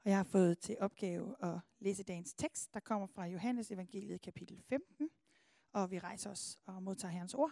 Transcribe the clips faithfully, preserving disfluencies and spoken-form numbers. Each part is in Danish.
Og jeg har fået til opgave at læse dagens tekst, der kommer fra Johannes evangeliet kapitel femten. Og vi rejser os og modtager Herrens ord.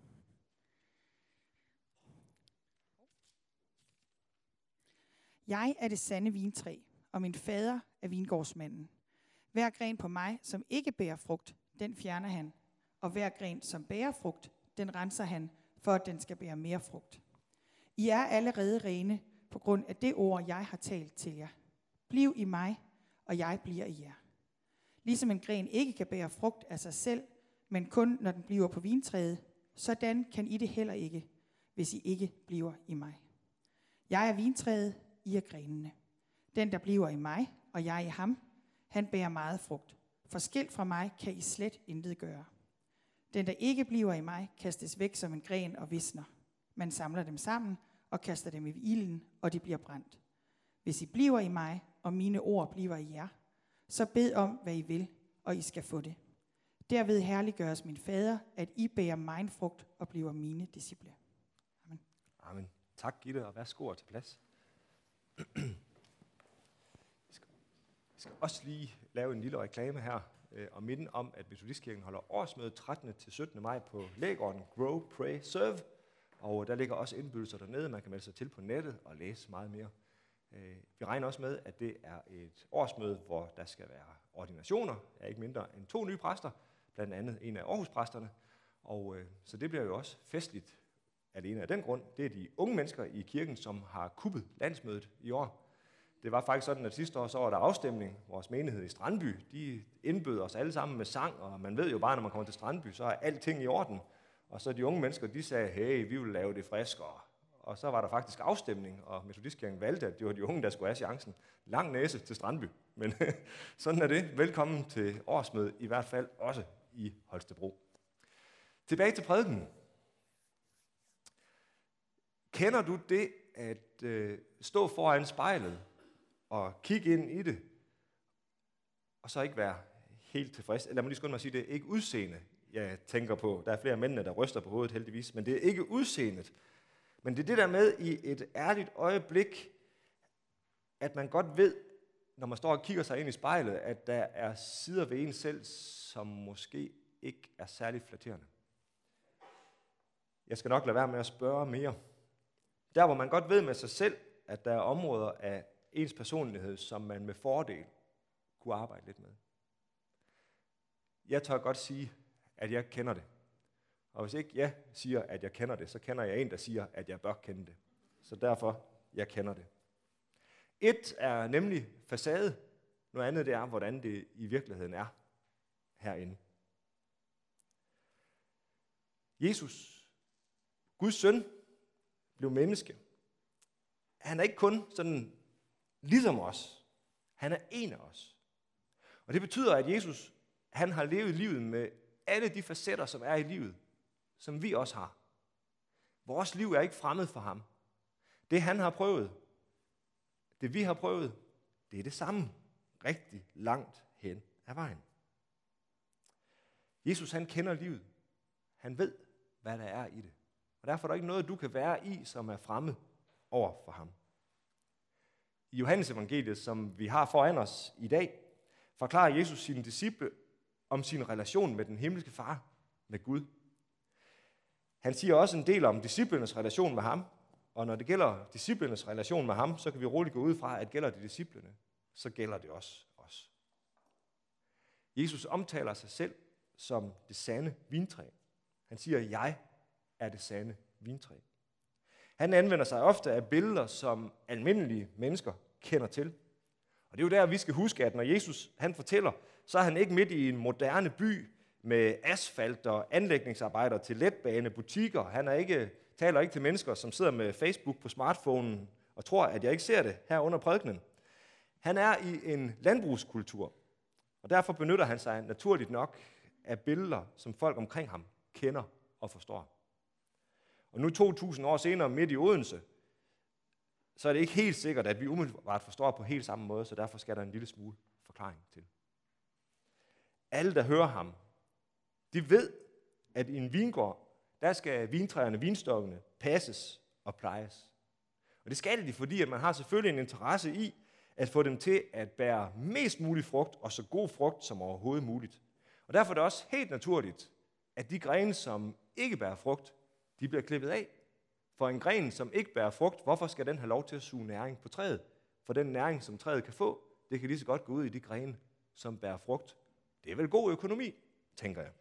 Jeg er det sande vintræ, og min fader er vingårdsmanden. Hver gren på mig, som ikke bærer frugt, den fjerner han. Og hver gren, som bærer frugt, den renser han, for at den skal bære mere frugt. I er allerede rene på grund af det ord, jeg har talt til jer. Bliv i mig, og jeg bliver i jer. Ligesom en gren ikke kan bære frugt af sig selv, men kun når den bliver på vintræet, sådan kan I det heller ikke, hvis I ikke bliver i mig. Jeg er vintræet, I er grenene. Den, der bliver i mig, og jeg i ham, han bærer meget frugt. For skilt fra mig kan I slet intet gøre. Den, der ikke bliver i mig, kastes væk som en gren og visner. Man samler dem sammen og kaster dem i ilden, og de bliver brændt. Hvis I bliver i mig, og mine ord bliver i jer, så bed om, hvad I vil, og I skal få det. Derved herliggøres min fader, at I bærer mine frugt og bliver mine disciple. Amen. Amen. Tak, Gitte, og værsgo til plads. Jeg skal, jeg skal også lige lave en lille reklame her, øh, og minde om, at Metodistkirken holder årsmøde trettende til syttende maj på Lægården Grow, Pray, Serve. Og der ligger også indbydelser dernede. Man kan melde sig til på nettet og læse meget mere. Vi regner også med, at det er et årsmøde, hvor der skal være ordinationer af ikke mindre end to nye præster, blandt andet en af Aarhus-præsterne. Og øh, så det bliver jo også festligt alene af den grund. Det er de unge mennesker i kirken, som har kuppet landsmødet i år. Det var faktisk sådan, at sidste år så var der afstemning. Vores menighed i Strandby, de indbød os alle sammen med sang, og man ved jo bare, når man kommer til Strandby, så er alting i orden. Og så de unge mennesker, de sagde, hey, vi vil lave det friskere. Og så var der faktisk afstemning, og Metodistkirken valgte, at det var de unge, der skulle have chancen. Lang næse til Strandby, men sådan er det. Velkommen til årsmødet, i hvert fald også i Holstebro. Tilbage til prædiken. Kender du det at øh, stå foran spejlet og kigge ind i det, og så ikke være helt tilfreds? Eller må lige skynde mig at sige, det er ikke udseende, jeg tænker på. Der er flere mænd, der ryster på hovedet heldigvis, men det er ikke udseendet. Men det er det der med i et ærligt øjeblik, at man godt ved, når man står og kigger sig ind i spejlet, at der er sider ved en selv, som måske ikke er særlig flatterende. Jeg skal nok lade være med at spørge mere. Der hvor man godt ved med sig selv, at der er områder af ens personlighed, som man med fordel kunne arbejde lidt med. Jeg tør godt sige, at jeg kender det. Og hvis ikke jeg siger, at jeg kender det, så kender jeg en, der siger, at jeg bør kende det. Så derfor, jeg kender det. Et er nemlig facade. Noget andet det er, hvordan det i virkeligheden er herinde. Jesus, Guds søn, blev menneske. Han er ikke kun sådan ligesom os. Han er en af os. Og det betyder, at Jesus, han har levet livet med alle de facetter, som er i livet, som vi også har. Vores liv er ikke fremmed for ham. Det han har prøvet, det vi har prøvet, det er det samme rigtig langt hen ad vejen. Jesus han kender livet. Han ved, hvad der er i det. Og derfor er der ikke noget, du kan være i, som er fremmed over for ham. I Johannes evangeliet, som vi har foran os i dag, forklarer Jesus sine disciple om sin relation med den himmelske far, med Gud. Han siger også en del om disciplernes relation med ham, og når det gælder disciplernes relation med ham, så kan vi roligt gå ud fra, at gælder det disciplene, så gælder det også os. Jesus omtaler sig selv som det sande vintræ. Han siger, jeg er det sande vintræ. Han anvender sig ofte af billeder, som almindelige mennesker kender til. Og det er jo der, vi skal huske, at når Jesus han fortæller, så er han ikke midt i en moderne by med asfalt og anlægningsarbejder til letbane, butikker. Han er ikke, taler ikke til mennesker, som sidder med Facebook på smartphonen og tror, at jeg ikke ser det her under prædikenen. Han er i en landbrugskultur, og derfor benytter han sig naturligt nok af billeder, som folk omkring ham kender og forstår. Og nu to tusind år senere midt i Odense, så er det ikke helt sikkert, at vi umiddelbart forstår på helt samme måde, så derfor skal der en lille smule forklaring til. Alle, der hører ham, de ved, at i en vingård, der skal vintræerne, vinstokkene passes og plejes. Og det skal de, fordi at man har selvfølgelig en interesse i, at få dem til at bære mest mulig frugt, og så god frugt som overhovedet muligt. Og derfor er det også helt naturligt, at de grene, som ikke bærer frugt, de bliver klippet af. For en gren, som ikke bærer frugt, hvorfor skal den have lov til at suge næring på træet? For den næring, som træet kan få, det kan lige så godt gå ud i de grene, som bærer frugt. Det er vel god økonomi, tænker jeg.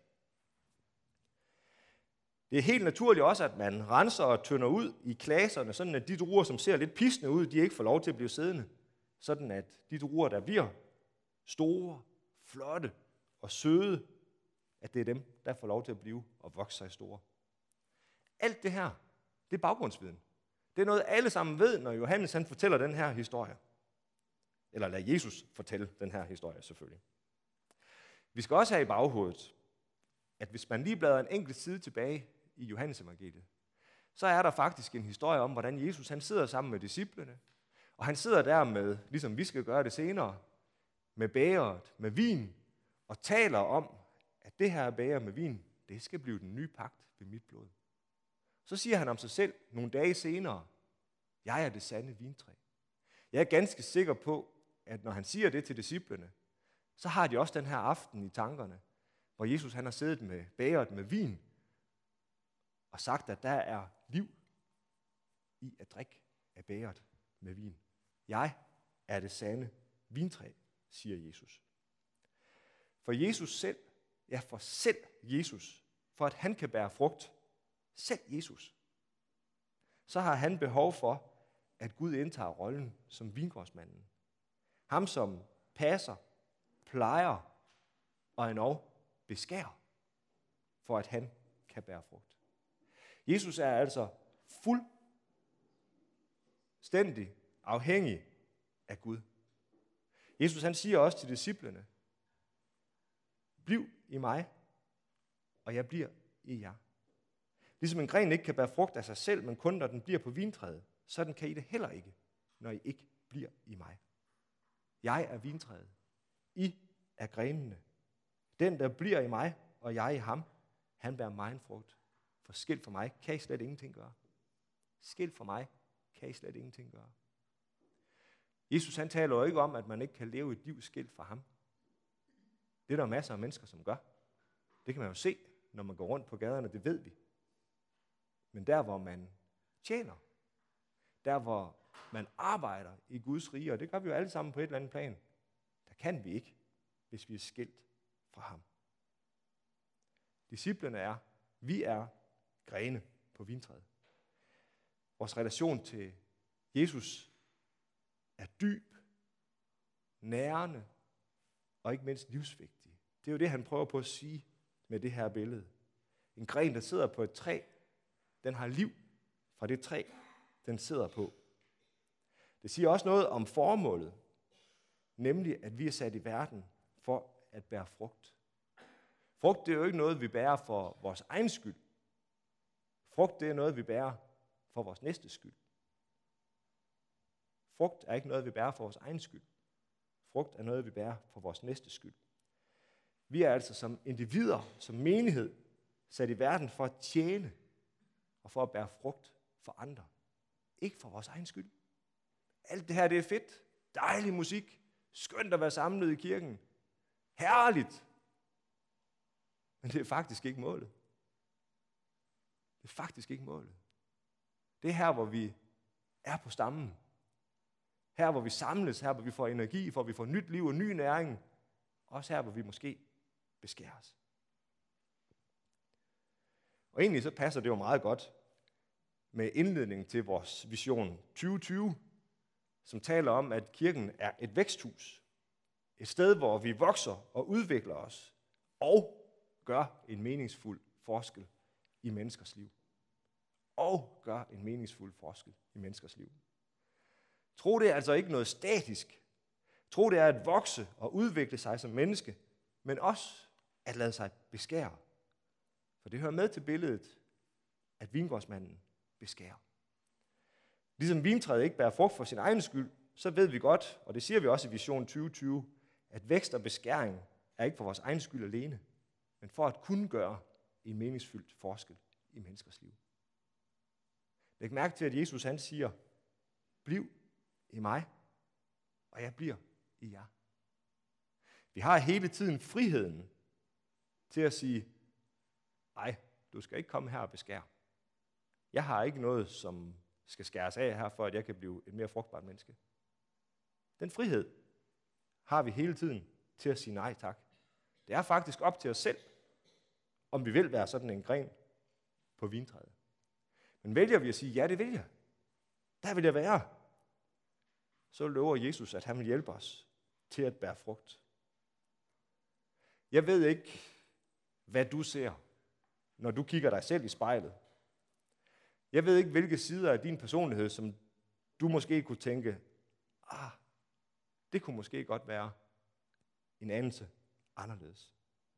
Det er helt naturligt også, at man renser og tynder ud i klaserne, sådan at de druer, som ser lidt pisne ud, de ikke får lov til at blive siddende. Sådan at de druer, der bliver store, flotte og søde, at det er dem, der får lov til at blive og vokse sig store. Alt det her, det er baggrundsviden. Det er noget, alle sammen ved, når Johannes han fortæller den her historie. Eller lad Jesus fortælle den her historie, selvfølgelig. Vi skal også have i baghovedet, at hvis man lige bladrer en enkelt side tilbage i Johannes evangeliet, så er der faktisk en historie om, hvordan Jesus han sidder sammen med disciplene, og han sidder der med, ligesom vi skal gøre det senere, med bægeret, med vin, og taler om, at det her bæger med vin, det skal blive den nye pagt ved mit blod. Så siger han om sig selv nogle dage senere, jeg er det sande vintræ. Jeg er ganske sikker på, at når han siger det til disciplene, så har de også den her aften i tankerne, hvor Jesus han har siddet med bægeret med vin, og sagt, at der er liv i at drikke af bægeret med vin. Jeg er det sande vintræ, siger Jesus. For Jesus selv, ja for selv Jesus, for at han kan bære frugt, selv Jesus, så har han behov for, at Gud indtager rollen som vingårdsmanden. Ham, som passer, plejer og endog beskærer, for at han kan bære frugt. Jesus er altså fuldstændig afhængig af Gud. Jesus han siger også til disciplene, bliv i mig, og jeg bliver i jer. Ligesom en gren ikke kan bære frugt af sig selv, men kun når den bliver på vintræet, sådan kan I det heller ikke, når I ikke bliver i mig. Jeg er vintræet. I er grenene. Den, der bliver i mig, og jeg i ham, han bærer megen frugt. For skilt for mig kan I slet ingenting gøre. Skilt for mig kan I slet ingenting gøre. Jesus han taler jo ikke om, at man ikke kan leve et liv skilt fra ham. Det er der masser af mennesker, som gør. Det kan man jo se, når man går rundt på gaderne, det ved vi. Men der, hvor man tjener, der, hvor man arbejder i Guds rige, og det gør vi jo alle sammen på et eller andet plan, der kan vi ikke, hvis vi er skilt fra ham. Disciplene er, vi er grene på vintræet. Vores relation til Jesus er dyb, nærende og ikke mindst livsvigtig. Det er jo det, han prøver på at sige med det her billede. En gren, der sidder på et træ, den har liv fra det træ, den sidder på. Det siger også noget om formålet, nemlig at vi er sat i verden for at bære frugt. Frugt, det er jo ikke noget, vi bærer for vores egen skyld. Frugt, det er noget, vi bærer for vores næstes skyld. Frugt er ikke noget, vi bærer for vores egen skyld. Frugt er noget, vi bærer for vores næstes skyld. Vi er altså som individer, som menighed, sat i verden for at tjene og for at bære frugt for andre. Ikke for vores egen skyld. Alt det her, det er fedt. Dejlig musik. Skønt at være samlet i kirken. Herligt. Men det er faktisk ikke målet. Det er faktisk ikke målet. Det er her, hvor vi er på stammen. Her, hvor vi samles. Her, hvor vi får energi, hvor vi får nyt liv og ny næring. Også her, hvor vi måske beskæres. Og egentlig så passer det jo meget godt med indledningen til vores vision tyve tyve, som taler om, at kirken er et væksthus. Et sted, hvor vi vokser og udvikler os og gør en meningsfuld forskel i menneskers liv. Og gør en meningsfuld forskel i menneskers liv. Tro, det er altså ikke noget statisk. Tro, det er at vokse og udvikle sig som menneske, men også at lade sig beskære. For det hører med til billedet, at vingårdsmanden beskærer. Ligesom vintræet ikke bærer frugt for sin egen skyld, så ved vi godt, og det siger vi også i vision tyve tyve, at vækst og beskæring er ikke for vores egen skyld alene, men for at kunne gøre en meningsfyldt forskel i menneskers liv. Læg mærke til, at Jesus han siger, bliv i mig, og jeg bliver i jer. Vi har hele tiden friheden til at sige, nej, du skal ikke komme her og beskære. Jeg har ikke noget, som skal skæres af her, for at jeg kan blive et mere frugtbart menneske. Den frihed har vi hele tiden til at sige nej tak. Det er faktisk op til os selv, om vi vil være sådan en gren på vintræet. Men vælger vi at sige, ja, det vil jeg. Der vil jeg være. Så lover Jesus, at han vil hjælpe os til at bære frugt. Jeg ved ikke, hvad du ser, når du kigger dig selv i spejlet. Jeg ved ikke, hvilke sider af din personlighed, som du måske kunne tænke, ah, det kunne måske godt være en anelse anderledes.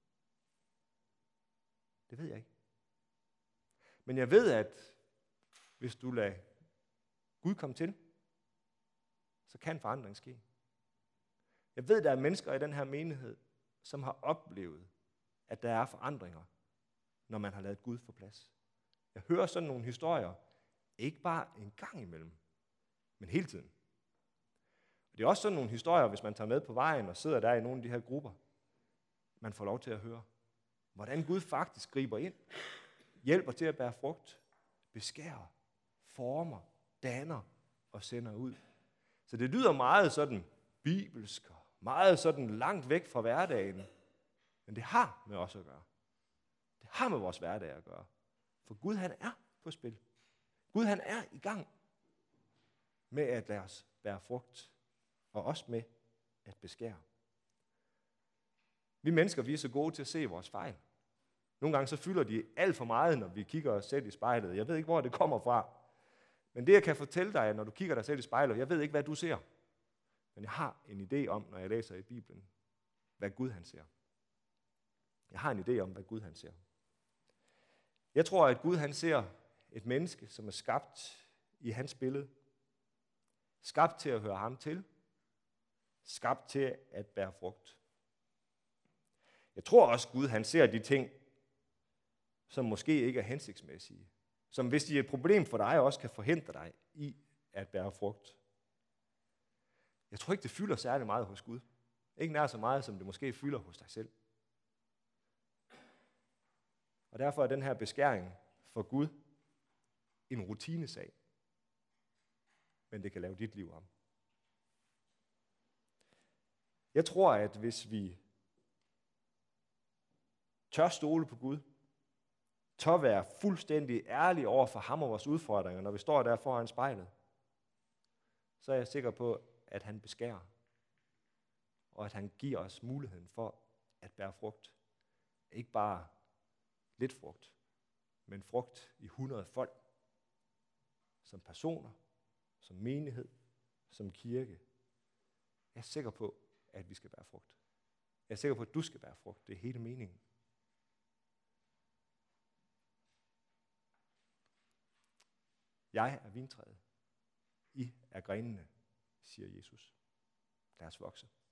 Det ved jeg ikke. Men jeg ved, at hvis du lader Gud komme til, så kan forandring ske. Jeg ved, at der er mennesker i den her menighed, som har oplevet, at der er forandringer, når man har ladet Gud få plads. Jeg hører sådan nogle historier, ikke bare en gang imellem, men hele tiden. Det er også sådan nogle historier, hvis man tager med på vejen og sidder der i nogle af de her grupper, man får lov til at høre, hvordan Gud faktisk griber ind, hjælper til at bære frugt, beskærer, former, danner og sender ud. Så det lyder meget sådan bibelsk, meget sådan langt væk fra hverdagen, men det har med os at gøre. Det har med vores hverdag at gøre. For Gud, han er på spil. Gud, han er i gang med at lade os bære frugt, og også med at beskære. Vi mennesker, vi er så gode til at se vores fejl. Nogle gange så fylder de alt for meget, når vi kigger os selv i spejlet. Jeg ved ikke, hvor det kommer fra. Men det, jeg kan fortælle dig, når du kigger dig selv i spejlet, jeg ved ikke, hvad du ser. Men jeg har en idé om, når jeg læser i Bibelen, hvad Gud han ser. Jeg har en idé om, hvad Gud han ser. Jeg tror, at Gud han ser et menneske, som er skabt i hans billede. Skabt til at høre ham til. Skabt til at bære frugt. Jeg tror også, Gud han ser de ting, som måske ikke er hensigtsmæssige. Som hvis de er et problem for dig, også kan forhindre dig i at bære frugt. Jeg tror ikke, det fylder særlig meget hos Gud. Ikke nær så meget, som det måske fylder hos dig selv. Og derfor er den her beskæring for Gud en rutinesag. Men det kan lave dit liv om. Jeg tror, at hvis vi tør stole på Gud, tør være fuldstændig ærlige over for ham og vores udfordringer, når vi står der foran spejlet, så er jeg sikker på, at han beskærer, og at han giver os muligheden for at bære frugt. Ikke bare lidt frugt, men frugt i hundrede fold. Som personer, som menighed, som kirke. Jeg er sikker på, at vi skal bære frugt. Jeg er sikker på, at du skal bære frugt. Det er hele meningen. Jeg er vintræet. I er grenene, siger Jesus. Lad os vokse.